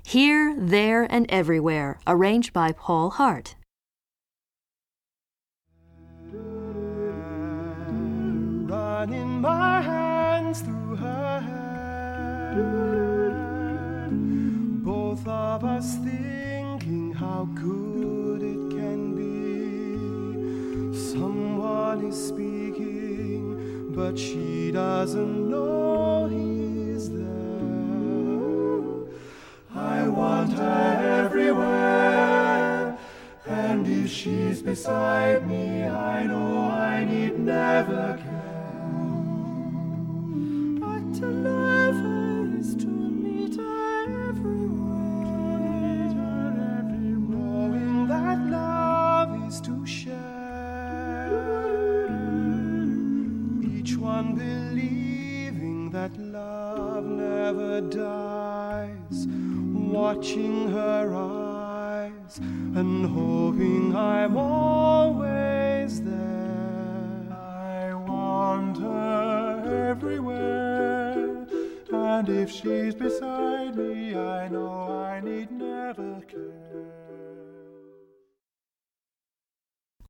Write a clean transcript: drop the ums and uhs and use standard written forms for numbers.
Here, There, and Everywhere, arranged by Paul Hart. Running my hands through her hair, both of us thinking how good it can be. Someone is speaking, but she doesn't know he's there. I want her everywhere, and if she's beside me, I know I need never care. But to love her is to meet her everywhere, knowing that love is to share. Each one believing that love never dies, watching her eyes and hoping I'm always there. I want her everywhere, and if she's beside me, I know I need never care.